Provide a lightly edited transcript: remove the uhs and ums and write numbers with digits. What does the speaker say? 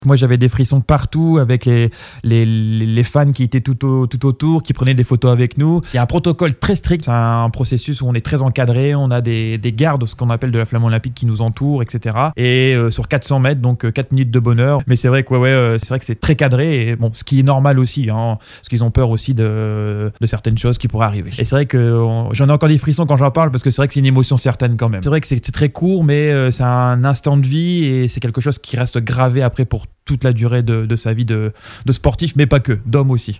Moi, j'avais des frissons partout avec les fans qui étaient tout autour, qui prenaient des photos avec nous. Il y a un protocole très strict, c'est un processus où on est très encadré, on a des gardes, ce qu'on appelle de la flamme olympique qui nous entourent, etc. Et sur 400 mètres, donc 4 minutes de bonheur. Mais c'est vrai que c'est vrai que c'est très cadré, et bon, ce qui est normal aussi, hein, parce qu'ils ont peur aussi de certaines choses qui pourraient arriver. Et c'est vrai que j'en ai encore des frissons quand j'en parle, parce que c'est vrai que c'est une émotion certaine quand même. C'est vrai que c'est très court, mais c'est un instant de vie, et c'est quelque chose qui reste gravé après pour toute la durée de sa vie de sportif, mais pas que, d'homme aussi.